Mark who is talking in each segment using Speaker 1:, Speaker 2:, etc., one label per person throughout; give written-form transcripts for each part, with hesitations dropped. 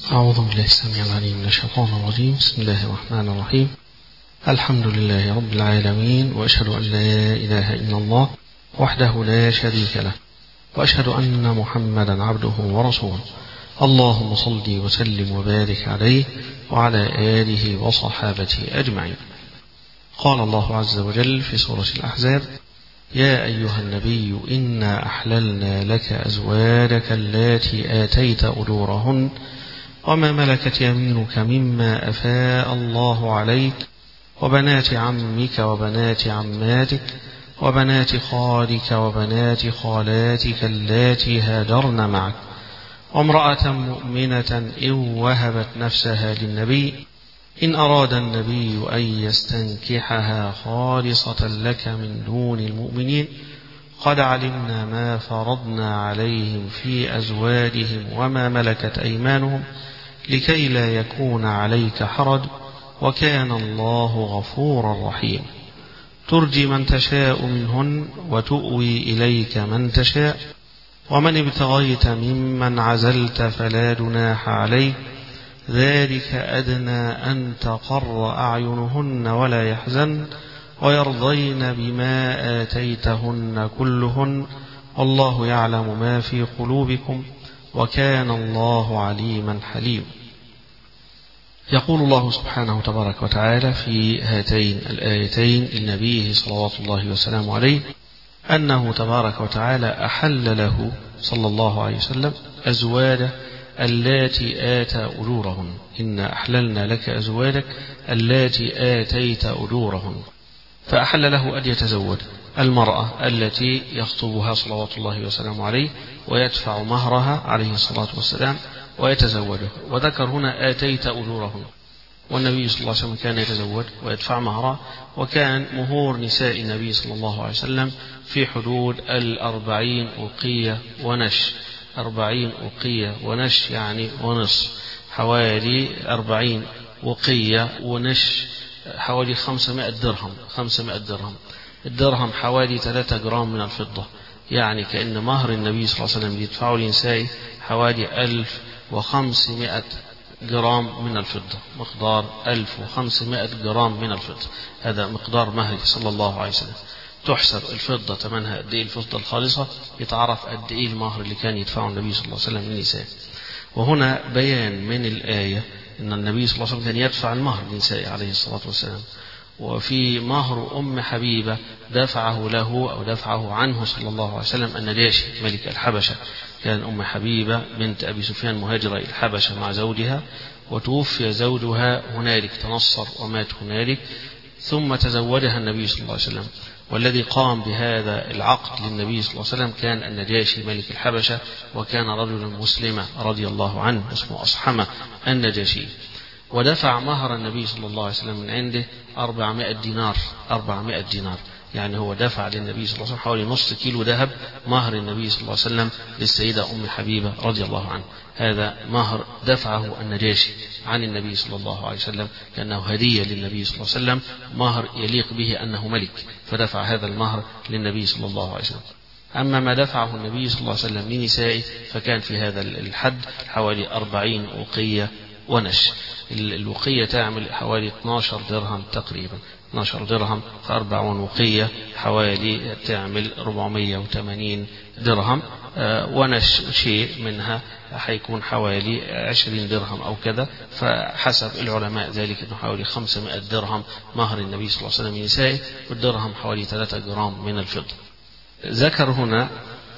Speaker 1: أعوذ بالله السميع العليم من الشيطان الرجيم. بسم الله الرحمن الرحيم. الحمد لله رب العالمين، وأشهد أن لا إله إلا الله وحده لا شريك له، وأشهد أن محمدا عبده ورسوله. اللهم صل وسلم وبارك عليه وعلى آله وصحابته أجمعين. قال الله عز وجل في سورة الأحزاب: يا أيها النبي إنا أحللنا لك أزواجك اللاتي آتيت أجورهن وما ملكت يمينك مما أفاء الله عليك وبنات عمك وبنات عماتك وبنات خالك وبنات خالاتك اللاتي هاجرن معك وامرأة مؤمنة إن وهبت نفسها للنبي إن أراد النبي أن يستنكحها خالصة لك من دون المؤمنين قد علمنا ما فرضنا عليهم في أزواجهم وما ملكت أيمانهم لكي لا يكون عليك حرج وكان الله غفورا رحيما. ترجي من تشاء منهن وتؤوي إليك من تشاء ومن ابتغيت ممن عزلت فلا جناح عليك ذلك أدنى أن تقر أعينهن ولا يحزن ويرضين بما آتيتهن كلهن والله يعلم ما في قلوبكم وكان الله عليما حليما. يقول الله سبحانه تبارك وتعالى في هاتين الآيتين لنبيه صلوات الله وسلامه عليه أنه تبارك وتعالى أحل له صلى الله عليه وسلم أزواجه اللاتي آتى أجورهن. إنا أحللنا لك أزواجك اللاتي آتيت أجورهن، فأحل له أن يتزوج المرأة التي يخطبها صلوات الله وسلامه عليه ويدفع مهرها عليه الصلاة والسلام ويتزوجه. وذكر هنا آتيت أجورهن، والنبي صلى الله عليه وسلم كان يتزوج ويدفع مهرها، وكان مهور نساء النبي صلى الله عليه وسلم في حدود 40 أوقية ونش. 40 أوقية ونش يعني ونصف، حوالي 40 أوقية ونش حوالي 500 درهم. 500 درهم، الدرهم حوالي 3 جرام من الفضة، يعني كأن مهر النبي صلى الله عليه وسلم يدفعه لنسائه حوالي 1500 جرام من الفضة، مقدار 1500 جرام من الفضة. هذا مقدار مهره صلى الله عليه وسلم. تحسب الفضة ثمنها قد ايه، الفضة الخالصة، يتعرف قد ايه المهر اللي كان يدفعه النبي صلى الله عليه وسلم للنساء. وهنا بيان من الآية أن النبي صلى الله عليه وسلم كان يدفع المهر للنساء عليه الصلاة والسلام. وفي مهر أم حبيبة دفعه له أو دفعه عنه صلى الله عليه وسلم النجاشي ملك الحبشة. كان أم حبيبة بنت أبي سفيان مهاجرة إلى الحبشة مع زوجها، وتوفي زوجها هنالك، تنصر ومات هنالك، ثم تزوجها النبي صلى الله عليه وسلم. والذي قام بهذا العقد للنبي صلى الله عليه وسلم كان النجاشي ملك الحبشة، وكان رجلا مسلما رضي الله عنه اسمه أصحمة النجاشي. ودفع مهر النبي صلى الله عليه وسلم من عنده 400 دينار. 400 دينار يعني هو دفع للنبي صلى الله عليه وسلم حوالي نصف كيلو ذهب، مهر النبي صلى الله عليه وسلم للسيدة أم حبيبة رضي الله عنها. هذا مهر دفعه النجاشي عن النبي صلى الله عليه وسلم كأنه هدية للنبي صلى الله عليه وسلم، مهر يليق به أنه ملك، فدفع هذا المهر للنبي صلى الله عليه وسلم. أما ما دفعه النبي صلى الله عليه وسلم لنسائه فكان في هذا الحد حوالي 40 أوقية ونش. الوقية تعمل حوالي 12 درهم تقريبا. 12 درهم في 40 وقية حوالي تعمل 480 درهم، ونش شيء منها حيكون حوالي 20 درهم أو كذا، فحسب العلماء ذلك أنه حوالي 500 درهم مهر النبي صلى الله عليه وسلم لنسائه، والدرهم حوالي 3 جرام من الفضة. ذكر هنا: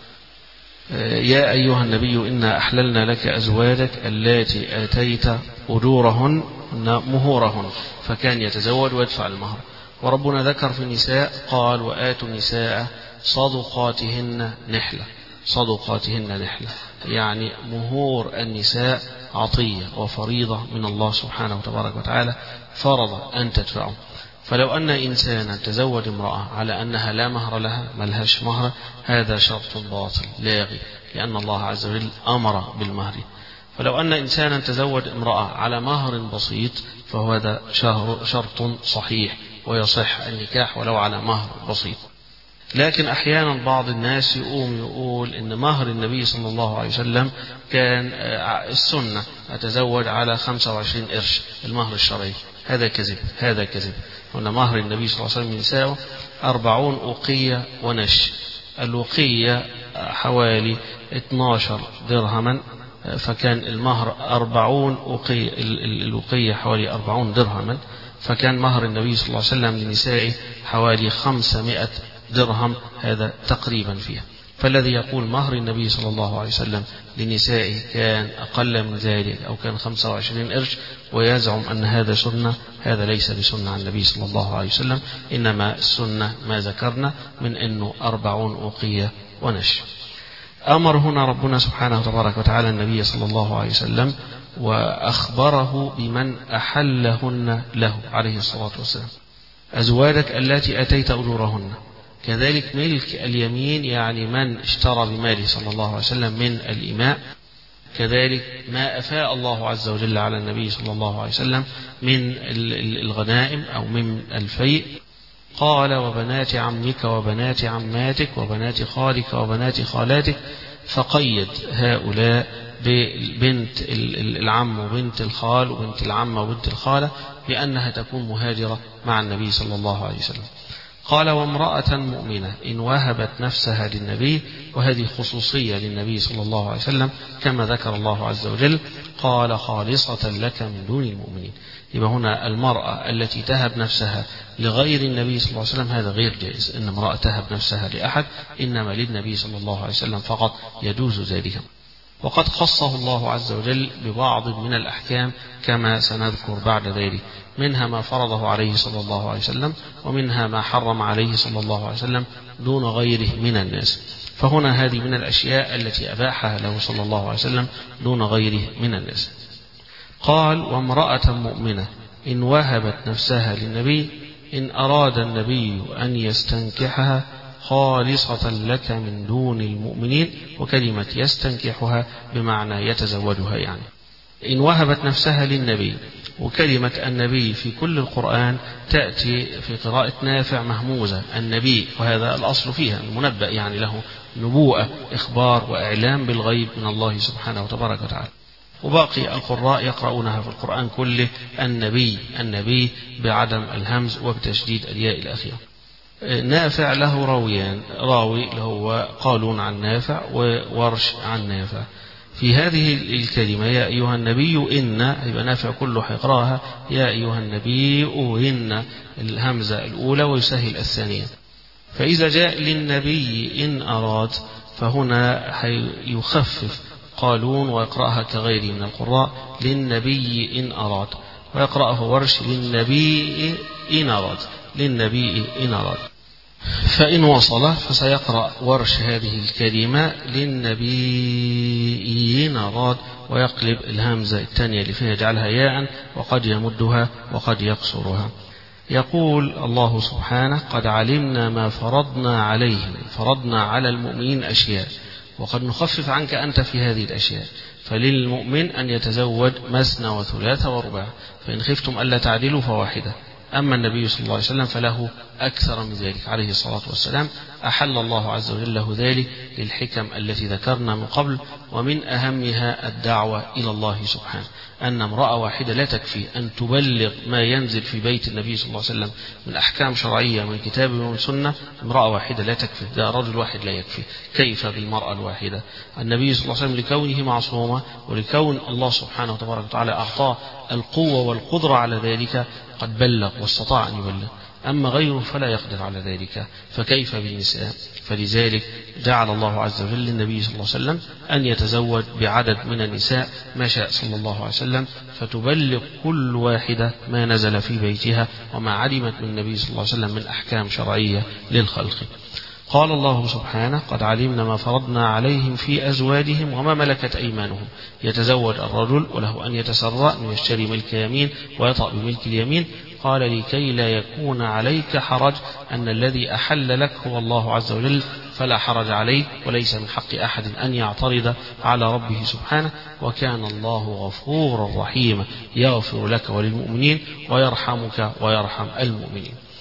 Speaker 1: يا أيها النبي إنا أحللنا لك أزواجك اللاتي آتيت أجورهن مهورهن، فكان يتزوج ويدفع المهر. وربنا ذكر في النساء قال: وآتوا النساء صدقاتهن نحلة. صدقاتهن نحلة يعني مهور النساء عطية وفريضة من الله سبحانه تبارك وتعالى، فرض أن تدفعه. فلو أن إنسانا تزوج امرأة على أنها لا مهر لها، ملهاش مهر، هذا شرط باطل لاغي، لأن الله عز وجل أمر بالمهر. فلو أن إنسانا تزوج امرأة على مهر بسيط فهو هذا شرط صحيح ويصح النكاح ولو على مهر بسيط. لكن أحيانا بعض الناس يقول إن مهر النبي صلى الله عليه وسلم كان السنة أتزوج على 25 قرش المهر الشرعي. هذا كذب، هذا كذب. وأن مهر النبي صلى الله عليه وسلم نساءه 40 أوقية ونش. الوقية حوالي 12 درهما، فكان المهر 40 أوقية، الوقية حوالي 40 درهما، فكان مهر النبي صلى الله عليه وسلم لنسائه حوالي 500 درهم، هذا تقريبا فيها. فالذي يقول مهر النبي صلى الله عليه وسلم لنسائه كان أقل من ذلك أو كان 25 قرش ويزعم أن هذا سنة، هذا ليس بسنة عن النبي صلى الله عليه وسلم، إنما السنة ما ذكرنا من أنه 40 أوقية ونش. أمر هنا ربنا سبحانه وتبارك وتعالى النبي صلى الله عليه وسلم وأخبره بمن أحلهن له عليه الصلاة والسلام: أزواجك التي أتيت أجورهن. كذلك ملك اليمين يعني من اشترى بماله صلى الله عليه وسلم من الإماء. كذلك ما أفاء الله عز وجل على النبي صلى الله عليه وسلم من الغنائم أو من الفيء. قال: وبنات عمك وبنات عماتك وبنات خالك وبنات خالاتك، فقيد هؤلاء ببنت العم وبنت الخال وبنت العمة وبنت الخالة بأنها تكون مهاجرة مع النبي صلى الله عليه وسلم. قال: وامرأة مؤمنة إن وهبت نفسها للنبي، وهذه خصوصية للنبي صلى الله عليه وسلم كما ذكر الله عز وجل، قال: خالصة لك من دون المؤمنين. يبقى هنا المرأة التي تهب نفسها لغير النبي صلى الله عليه وسلم هذا غير جائز، إن امرأة تهب نفسها لأحد، إنما للنبي صلى الله عليه وسلم فقط يجوز ذلك. وقد خصه الله عز وجل ببعض من الأحكام كما سنذكر بعد ذلك، منها ما فرضه عليه صلى الله عليه وسلم، ومنها ما حرم عليه صلى الله عليه وسلم دون غيره من الناس. فهنا هذه من الأشياء التي أباحها له صلى الله عليه وسلم دون غيره من الناس. قال: وامرأة مؤمنة إن وهبت نفسها للنبي إن أراد النبي أن يستنكحها خالصة لك من دون المؤمنين. وكلمة يستنكحها بمعنى يتزوجها، يعني إن وهبت نفسها للنبي. وكلمة النبي في كل القرآن تأتي في قراءة نافع مهموزة النبي، وهذا الأصل فيها المنبأ، يعني له نبوءة، إخبار وإعلام بالغيب من الله سبحانه وتبارك وتعالى. وباقي القراء يقرؤونها في القرآن كله النبي، النبي بعدم الهمز وبتشديد الياء الأخيرة. نافع له راويان، راوي اللي هو قالون عن نافع وورش عن نافع. في هذه الكلمة يا أيها النبي إن، يبقى نافع كله حيقراها يا أيها النبي إن الهمزة الأولى ويسهل الثانية. فإذا جاء للنبي إن أراد فهنا يخفف قالون ويقرأها كغيره من القراء للنبي إن أراد، ويقرأه ورش للنبي إن أراد، للنبي إن أراد. فإن وصل فسيقرأ ورش هذه الكلمة للنبي إن أراد، ويقلب الهمزة الثانية اللي فيها يجعلها ياء، وقد يمدها وقد يقصرها. يقول الله سبحانه: قد علمنا ما فرضنا عليهم، فرضنا على المؤمنين أشياء، وقد نخفف عنك أنت في هذه الأشياء. فللمؤمن أن يتزوج مثنى وثلاث ورباع، فإن خفتم ألا تعدلوا فواحدة. أما النبي صلى الله عليه وسلم فله أكثر من ذلك عليه الصلاة والسلام، أحل الله عز وجل له ذلك للحكم التي ذكرنا من قبل، ومن أهمها الدعوة إلى الله سبحانه، أن امرأة واحدة لا تكفي أن تبلغ ما ينزل في بيت النبي صلى الله عليه وسلم من أحكام شرعية من كتاب ومن سنة. امرأة واحدة لا تكفي، ده رجل واحد لا يكفي، كيف بالمرأة الواحدة؟ النبي صلى الله عليه وسلم لكونه معصومة ولكون الله سبحانه وتبارك وتعالى أعطاه القوة والقدرة على ذلك قد بلغ واستطاع أن يبلغ، أما غيره فلا يقدر على ذلك، فكيف بالنساء؟ فلذلك جعل الله عز وجل للنبي صلى الله عليه وسلم أن يتزوج بعدد من النساء ما شاء صلى الله عليه وسلم، فتبلغ كل واحدة ما نزل في بيتها وما علمت من النبي صلى الله عليه وسلم من أحكام شرعية للخلق. قال الله سبحانه: قد علمنا ما فرضنا عليهم في أزواجهم وما ملكت أيمانهم. يتزوج الرجل وله أن يتسرى أن يشتري ملك يمين ويطأ بملك اليمين. قال: لكي لا يكون عليك حرج، أن الذي أحل لك هو الله عز وجل، فلا حرج عليك، وليس من حق أحد أن يعترض على ربه سبحانه، وكان الله غفورا رحيما، يغفر لك وللمؤمنين ويرحمك ويرحم المؤمنين.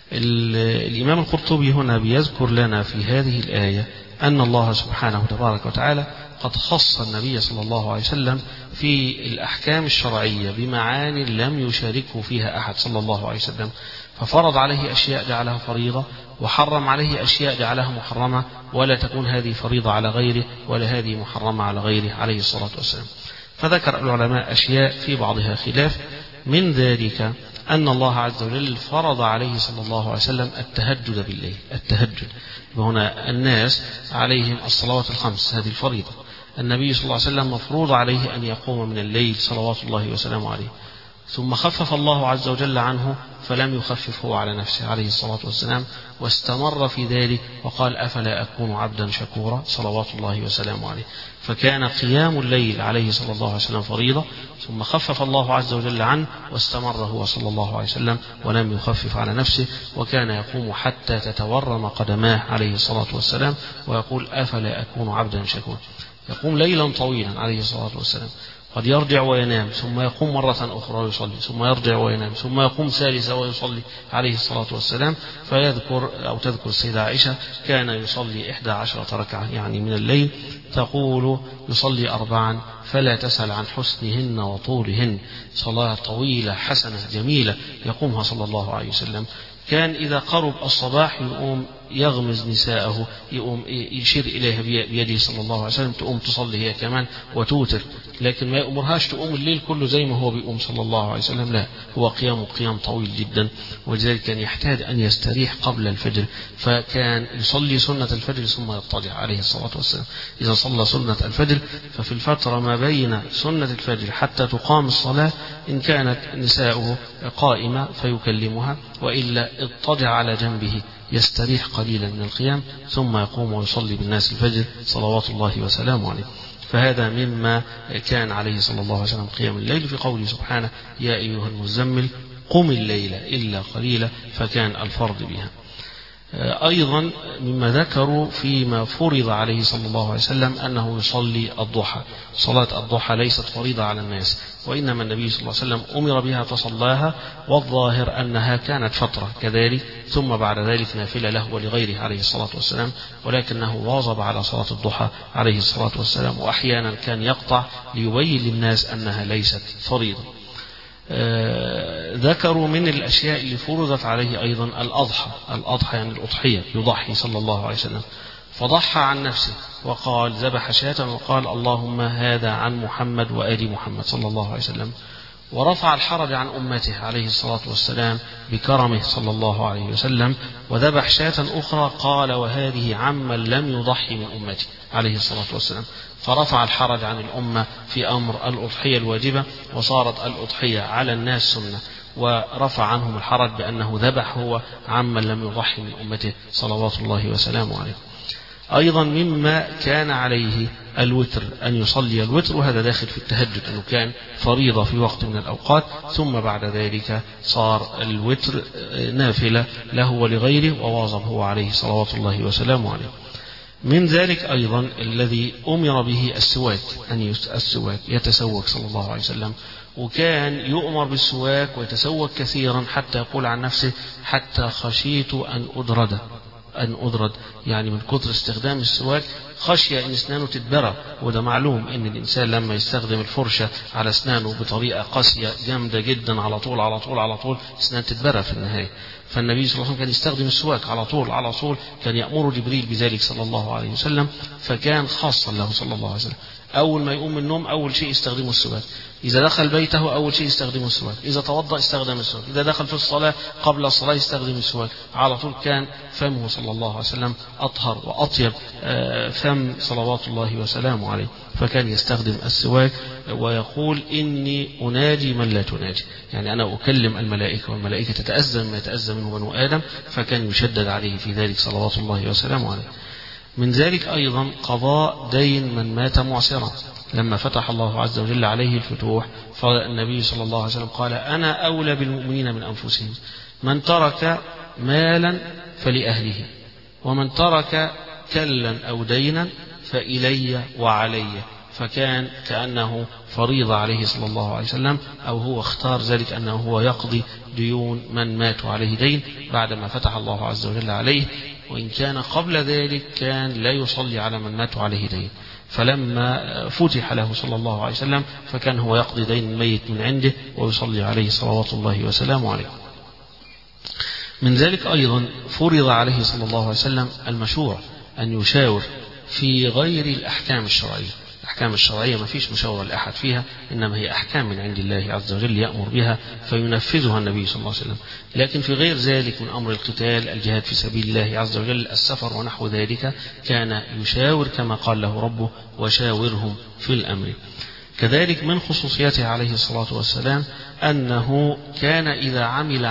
Speaker 1: الإمام القرطبي هنا بيذكر لنا في هذه الآية أن الله سبحانه تبارك وتعالى قد خص النبي صلى الله عليه وسلم في الأحكام الشرعية بمعاني لم يشاركه فيها أحد صلى الله عليه وسلم، ففرض عليه أشياء جعلها فريضة، وحرم عليه أشياء جعلها محرمة، ولا تكون هذه فريضة على غيره ولا هذه محرمة على غيره عليه الصلاة والسلام. فذكر العلماء أشياء في بعضها خلاف، من ذلك أن الله عز وجل فرض عليه صلى الله عليه وسلم التهجد بالليل. التهجد وهنا الناس عليهم الصلوات الخمس، هذه الفريضة. النبي صلى الله عليه وسلم مفروض عليه أن يقوم من الليل صلوات الله وسلامه عليه، ثم خفف الله عز وجل عنه فلم يخففه على نفسه عليه الصلاة والسلام، واستمر في ذلك وقال أفلا أكون عبدا شكورا صلوات الله وسلامه عليه. فكان قيام الليل عليه صلى الله عليه وسلم فريضة، ثم خفف الله عز وجل عنه واستمر هو صلى الله عليه وسلم ولم يخفف على نفسه، وكان يقوم حتى تتورم قدماه عليه الصلاة والسلام ويقول أفلا أكون عبدا شكورا. يقوم ليلا طويلا عليه الصلاة والسلام، قد يرجع وينام ثم يقوم مرة أخرى ويصلي، ثم يرجع وينام ثم يقوم ثالثة ويصلي عليه الصلاة والسلام. فيذكر أو تذكر السيدة عائشة كان يصلي 11 ركعة يعني من الليل، تقول يصلي 4 فلا تسأل عن حسنهن وطولهن، صلاة طويلة حسنة جميلة يقومها صلى الله عليه وسلم. كان إذا قرب الصباح يقوم يغمز نساءه، يقوم يشير إليها بيده صلى الله عليه وسلم تقوم تصلي هي كمان وتوتر، لكن ما يأمرهاش تقوم الليل كله زي ما هو بيقوم صلى الله عليه وسلم، لا، هو قيام طويل جدا، ولذلك كان يحتاج أن يستريح قبل الفجر، فكان يصلي سنة الفجر ثم يضطجع عليه الصلاة والسلام. إذا صلى سنة الفجر ففي الفترة ما بين سنة الفجر حتى تقام الصلاة إن كانت نساؤه قائمة فيكلمها، وإلا اضطجع على جنبه يستريح قليلا من القيام ثم يقوم ويصلي بالناس الفجر صلوات الله وسلامه عليه. فهذا مما كان عليه صلى الله عليه وسلم قيام الليل، في قوله سبحانه يا أيها المزمل قم الليل إلا قليلا، فكان الفرض بها. أيضا مما ذكروا فيما فرض عليه صلى الله عليه وسلم أنه يصلي الضحى. صلاة الضحى ليست فريضة على الناس، وإنما النبي صلى الله عليه وسلم أمر بها فصلاها، والظاهر أنها كانت فترة كذلك، ثم بعد ذلك نافلة له ولغيره عليه الصلاة والسلام، ولكنه واظب على صلاة الضحى عليه الصلاة والسلام، وأحيانا كان يقطع ليبين للناس أنها ليست فريضة. ذكروا من الأشياء اللي فرضت عليه أيضا الأضحى يعني الأضحية، يضحي صلى الله عليه وسلم، فضحى عن نفسه وقال ذبح شاة وقال اللهم هذا عن محمد وآل محمد صلى الله عليه وسلم، ورفع الحرج عن أمته عليه الصلاة والسلام بكرمه صلى الله عليه وسلم، وذبح شاة أخرى قال وهذه عمن لم يضحي من أمتي عليه الصلاة والسلام، فرفع الحرج عن الأمة في أمر الأضحية الواجبة، وصارت الأضحية على الناس سنة، ورفع عنهم الحرج بأنه ذبح هو عمن لم يضحي من أمته صلوات الله وسلامه عليه. أيضا مما كان عليه الوتر، أن يصلي الوتر، وهذا داخل في التهجد أنه كان فريضة في وقت من الأوقات، ثم بعد ذلك صار الوتر نافلة له ولغيره، وواظب هو عليه صلوات الله وسلامه عليه. من ذلك أيضا الذي أمر به السواك، أن السواك يتسوك صلى الله عليه وسلم، وكان يؤمر بالسواك ويتسوك كثيرا حتى يقول عن نفسه حتى خشيت أن أدرد، يعني من كثر استخدام السواك خشية أن أسنانه تتبرى، وده معلوم أن الإنسان لما يستخدم الفرشة على أسنانه بطريقة قاسية جامدة جدا على طول أسنان تتبرى في النهاية. فالنبي صلى الله عليه وسلم كان يستخدم السواك على طول، كان يأمر جبريل بذلك صلى الله عليه وسلم، فكان خاصا له صلى الله عليه وسلم. أول ما يقوم من النوم أول شيء يستخدمه السواك، إذا دخل بيته أول شيء يستخدم السواك، إذا توضأ استخدم السواك، إذا دخل في الصلاة قبل الصلاة يستخدم السواك على طول. كان فمه صلى الله عليه وسلم أطهر وأطيب فم صلوات الله وسلامه عليه، فكان يستخدم السواك ويقول إني أناجي من لا تناجي، يعني أنا أكلم الملائكة والملائكة تتأذى ما يتأذى منه بنو آدم، فكان يشدد عليه في ذلك صلوات الله وسلامه عليه. من ذلك أيضا قضاء دين من مات معسرا، لما فتح الله عز وجل عليه الفتوح فالنبي صلى الله عليه وسلم قال أنا أولى بالمؤمنين من أنفسهم، من ترك مالا فلأهله، ومن ترك كلا أو دينا فإلي وعلي، فكان كأنه فريضة عليه صلى الله عليه وسلم، أو هو اختار ذلك أنه هو يقضي ديون من ماتوا عليه دين بعدما فتح الله عز وجل عليه، وإن كان قبل ذلك كان لا يصلي على من ماتوا عليه دين. فلما فتح له صلى الله عليه وسلم فكان هو يقضي دين الميت من عنده ويصلي عليه صلوات الله وسلامه عليه. من ذلك أيضا فرض عليه صلى الله عليه وسلم المشورة، أن يشاور في غير الأحكام الشرعية. الأحكام الشرعية ما فيش مشاورة لأحد فيها، إنما هي أحكام من عند الله عز وجل يأمر بها فينفذها النبي صلى الله عليه وسلم. لكن في غير ذلك من أمر القتال، الجهاد في سبيل الله عز وجل، السفر ونحو ذلك، كان يشاور كما قال له ربه وشاورهم في الأمر. كذلك من خصوصيته عليه الصلاة والسلام أنه كان إذا عمل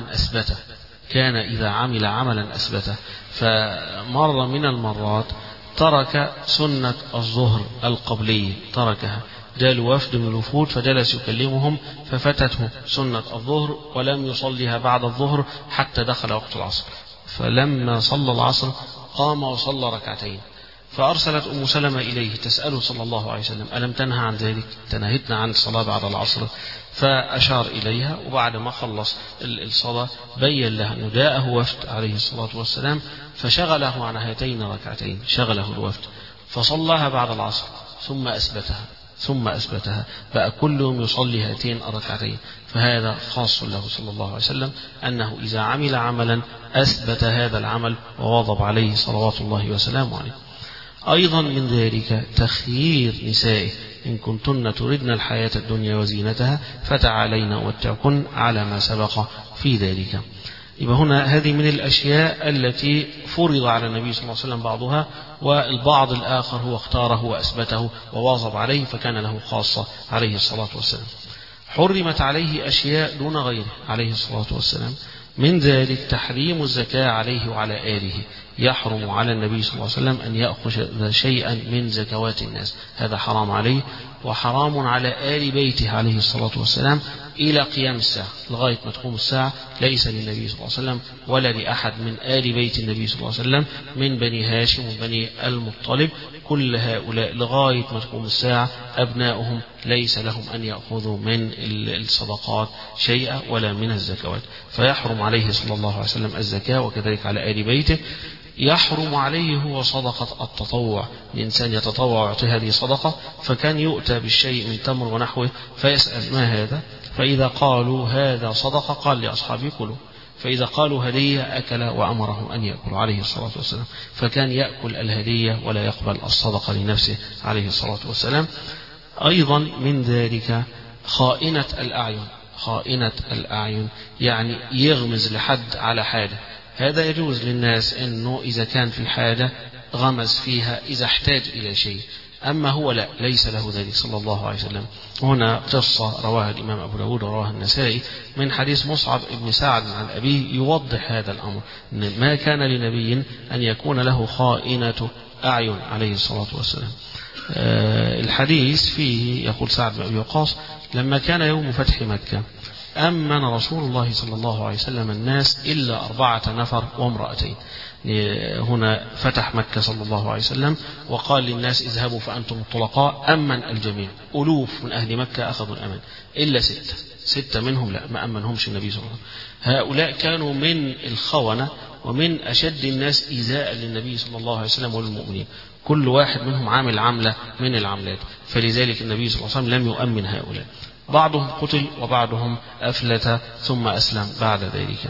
Speaker 1: عملا أثبته. فمرة من المرات ترك سنة الظهر القبلية، تركها. جاء وفد من الوفود فجلس يكلمهم ففتته سنة الظهر ولم يصليها بعد الظهر حتى دخل وقت العصر. فلما صلى العصر قام وصلى ركعتين، فأرسلت أم سلمة إليه تسأله صلى الله عليه وسلم: ألم تنهى عن ذلك؟ تنهتنا عن الصلاة بعد العصر. فأشار إليها، وبعد ما خلص الصلاة بين لها أنه جاءه وفد عليه الصلاة والسلام فشغله عن هاتين ركعتين، شغله الوفد فصلاها بعد العصر ثم أثبتها بقى كل يوم يصلي هاتين الركعتين. فهذا خاص له صلى الله عليه وسلم، أنه إذا عمل عملا أثبت هذا العمل وواظب عليه صلوات الله وسلامه عليه. أيضا من ذلك تخيير نسائه: إن كنتن تردن الحياة الدنيا وزينتها فتعالين أمتعكن على ما سبق في ذلك. يبقى هنا هذه من الأشياء التي فرض على النبي صلى الله عليه وسلم بعضها، والبعض الآخر هو اختاره وأثبته وواظب عليه فكان له خاصة عليه الصلاة والسلام. حرمت عليه أشياء دون غيره عليه الصلاة والسلام، من ذلك تحريم الزكاة عليه وعلى آله. يحرم على النبي صلى الله عليه وسلم أن يأخذ شيئا من زكوات الناس، هذا حرام عليه، وحرام على آل بيته عليه الصلاة والسلام إلى قيام الساعة، لغاية ما تقوم الساعة ليس للنبي صلى الله عليه وسلم ولا لأحد من آل بيت النبي صلى الله عليه وسلم من بني هاشم وبني المطلب، كل هؤلاء لغاية ما تقوم الساعة أبناؤهم ليس لهم أن يأخذوا من الصدقات شيئا ولا من الزكوات. فيحرم عليه صلى الله عليه وسلم الزكاة، وكذلك على آل بيته. يحرم عليه هو صدقة التطوع، الإنسان يتطوع ويعطي هذه صدقة، فكان يؤتى بالشيء من تمر ونحوه فيسأل: ما هذا؟ فإذا قالوا هذا صدقة قال لأصحابه كلوا، فإذا قالوا هدية أكل وأمرهم أن يأكلوا عليه الصلاة والسلام، فكان يأكل الهدية ولا يقبل الصدقة لنفسه عليه الصلاة والسلام. أيضا من ذلك خائنة الأعين، يعني يغمز لحد على حاجة، هذا يجوز للناس أنه إذا كان في حاجة غمز فيها إذا احتاج إلى شيء، أما هو لا، ليس له ذلك صلى الله عليه وسلم. هنا قصة رواها الإمام أبو داود ورواها النسائي من حديث مصعب بن سعد عن أبيه يوضح هذا الأمر، أن ما كان لنبي أن يكون له خائنة أعين عليه الصلاة والسلام. الحديث فيه يقول سعد بن أبي وقاص: لما كان يوم فتح مكة أمن رسول الله صلى الله عليه وسلم الناس إلا 4 نفر وامرأتين. هنا فتح مكة صلى الله عليه وسلم وقال للناس: اذهبوا فأنتم الطلقاء، أمن الجميع، ألوف من أهل مكة أخذوا الأمن إلا 6 منهم لا، ما أمنهمش النبي صلى الله عليه وسلم. هؤلاء كانوا من الخونة ومن أشد الناس إيذاء للنبي صلى الله عليه وسلم وللمؤمنين، كل واحد منهم عامل عملة من العملات، فلذلك النبي صلى الله عليه وسلم لم يؤمن هؤلاء. بعضهم قتل وبعضهم أفلت ثم أسلم بعد ذلك.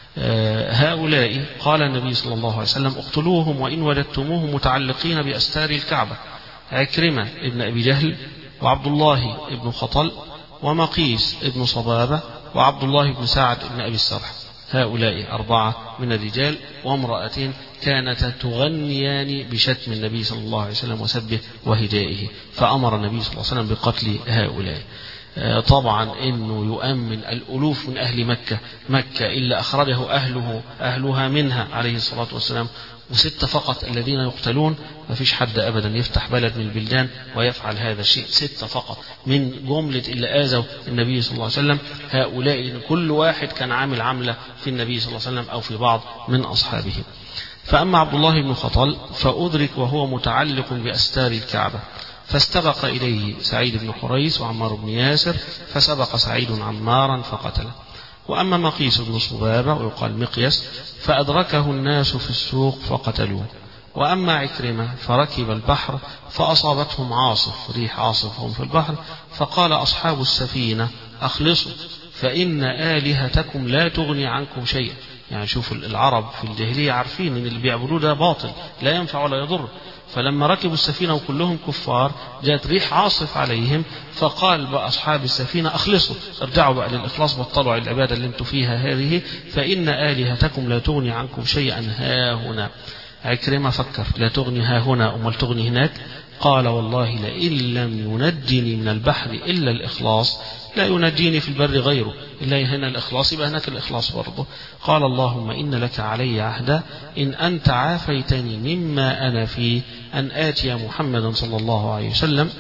Speaker 1: هؤلاء قال النبي صلى الله عليه وسلم: اقتلوهم وإن وجدتموهم متعلقين بأستار الكعبة: عكرمة ابن أبي جهل، وعبد الله ابن خطل، ومقيس ابن صبابة، وعبد الله بن سعد ابن أبي السرح. هؤلاء 4 من الرجال وامرأتين كانتا تغنيان بشتم النبي صلى الله عليه وسلم وسبه وهجائه، فأمر النبي صلى الله عليه وسلم بقتل هؤلاء. طبعا إنه يؤمن الألوف من أهل مكة إلا أخرجه أهلها منها عليه الصلاة والسلام، و6 فقط الذين يقتلون. ما فيش حد أبدا يفتح بلد من البلدان ويفعل هذا الشيء، 6 فقط من جملة اللي آذوا النبي صلى الله عليه وسلم. هؤلاء إن كل واحد كان عامل عملة في النبي صلى الله عليه وسلم أو في بعض من أصحابه. فأما عبد الله بن خطل فأدرك وهو متعلق بأستار الكعبة، فاستبق إليه سعيد بن حريث وعمار بن ياسر، فسبق سعيد عمارا فقتله. وأما مقيس بن صبابة ويقال مقيس فأدركه الناس في السوق فقتلوه. وأما عكرمة فركب البحر فأصابتهم عاصف، ريح عاصف هم في البحر، فقال أصحاب السفينة أخلصوا فإن آلهتكم لا تغني عنكم شيئا. يعني شوفوا العرب في الجاهلية عارفين أن اللي بيعبدوه ده باطل لا ينفع ولا يضر، فلما ركبوا السفينة وكلهم كفار جاءت ريح عاصف عليهم، فقال بقى أصحاب السفينة أخلصوا، ارجعوا بقى للإخلاص، بطلوا العبادة اللي انتم فيها هذه، فإن آلهتكم لا تغني عنكم شيئا ها هنا. عكرمة فكر لا تغني ها هنا أمال تغني هناك؟ قال والله لئن لم ينجني من البحر إلا الإخلاص لا ينجيني في البر غيره، إلا هنا الإخلاص يبقى هناك الإخلاص برضه. قال اللهم إن لك علي عهدا إن أنت عافيتني مما أنا فيه أن آتي محمدا صلى الله عليه وسلم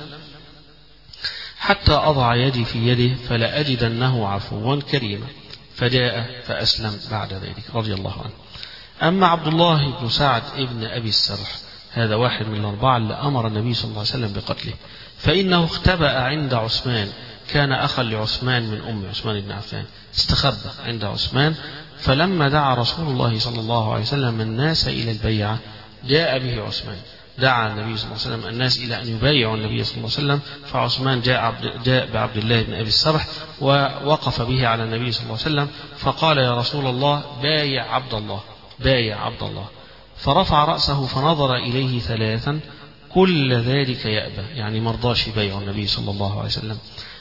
Speaker 1: حتى أضع يدي في يده فلا أجدنه عفوا كريما، فجاء فأسلم بعد ذلك رضي الله عنه. أما عبد الله بن سعد ابن أبي السرح هذا واحد من الأربعة اللي أمر النبي صلى الله عليه وسلم بقتله، فإنه اختبأ عند عثمان، كان أخا لعثمان من أم عثمان بن عفان، استخبى عند عثمان، فلما دعا رسول الله صلى الله عليه وسلم الناس إلى البيعة جاء به عثمان، دعا النبي صلى الله عليه وسلم الناس إلى أن يبايعوا النبي صلى الله عليه وسلم، فعثمان جاء بعبد الله بن أبي السرح ووقف به على النبي صلى الله عليه وسلم، فقال يا رسول الله بايع عبد الله، بايع عبد الله، فرفع رأسه فنظر إليه ثلاثا كل ذلك يأبى، يعني مرضاش يبايع النبي صلى الله عليه وسلم،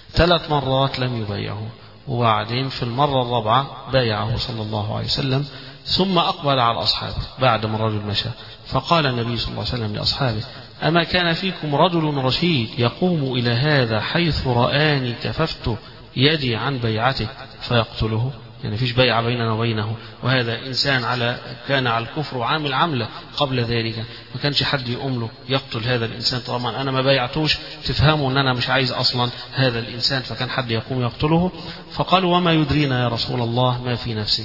Speaker 1: 3 مرات لم يبايعه، وبعدين في المرة الرابعة بايعه صلى الله عليه وسلم، ثم أقبل على أصحابه بعد ما الرجل مشى، فقال النبي صلى الله عليه وسلم لأصحابه أما كان فيكم رجل رشيد يقوم إلى هذا حيث رآني كففت يدي عن بيعته فيقتله؟ يعني فيش بيعة بيننا وبينه، وهذا إنسان كان على الكفر وعامل عملة قبل ذلك، ما كانش حد يقوم له يقتل هذا الإنسان، طبعا أنا ما بايعتوش تفهموا أن أنا مش عايز أصلا هذا الإنسان، فكان حد يقوم يقتله. فقالوا وما يدرينا يا رسول الله ما في نفسي،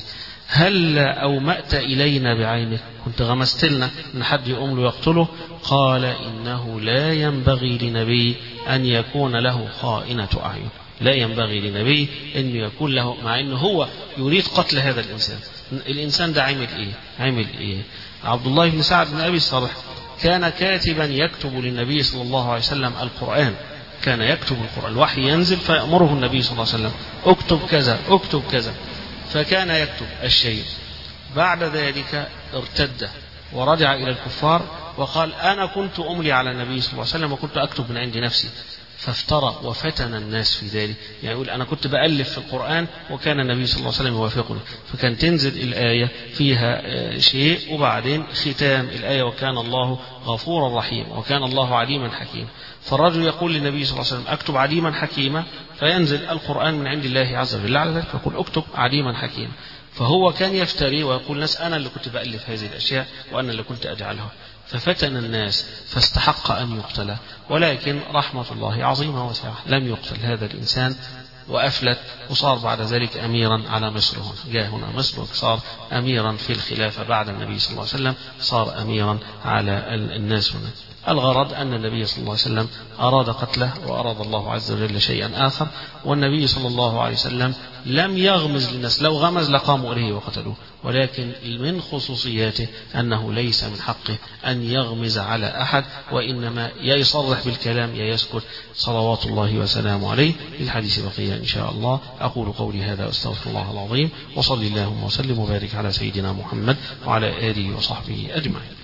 Speaker 1: هل أومأت إلينا بعينك، كنت غمست لنا أن حد يقوم له يقتله؟ قال إنه لا ينبغي لنبي أن يكون له خائنة أعين، لا ينبغي لنبي أن يكون له، مع أنه هو يريد قتل هذا الإنسان. الإنسان ده عمل إيه؟ عبد الله بن سعد بن أبي السرح كان كاتبا يكتب للنبي صلى الله عليه وسلم القرآن، كان يكتب القرآن، الوحي ينزل فيأمره النبي صلى الله عليه وسلم اكتب كذا اكتب كذا، فكان يكتب الشيء، بعد ذلك ارتد ورجع إلى الكفار وقال أنا كنت أملي على النبي صلى الله عليه وسلم وكنت أكتب من عند نفسي، فافترى وفتن الناس في ذلك، يعني يقول أنا كنت بألف في القرآن وكان النبي صلى الله عليه وسلم يوافقني، فكان تنزل الآية فيها شيء وبعدين ختام الآية وكان الله غفورا رحيما وكان الله عليما حكيما، فالرجل يقول للنبي صلى الله عليه وسلم اكتب عليما حكيما، فينزل القرآن من عند الله عز وجل على ذلك فيقول اكتب عليما حكيما، فهو كان يفتري ويقول الناس أنا اللي كنت بألف هذه الأشياء وأنا اللي كنت أجعلها، ففتن الناس فاستحق أن يقتل، ولكن رحمة الله عظيمة واسعة لم يقتل هذا الإنسان وأفلت، وصار بعد ذلك أميرا على مصر، هنا جاء هنا مصر وصار أميرا في الخلافة بعد النبي صلى الله عليه وسلم، صار أميرا على الناس هنا. الغرض أن النبي صلى الله عليه وسلم أراد قتله وأراد الله عز وجل شيئا آخر، والنبي صلى الله عليه وسلم لم يغمز للناس، لو غمز لقاموا إليه وقتلوه، ولكن من خصوصياته أنه ليس من حقه أن يغمز على أحد، وإنما يصرح بالكلام يسكت صلوات الله وسلامه عليه. للحديث بقية إن شاء الله، أقول قولي هذا واستغفر الله العظيم، وصلي اللهم وسلم وبارك على سيدنا محمد وعلى آله وصحبه أجمعين.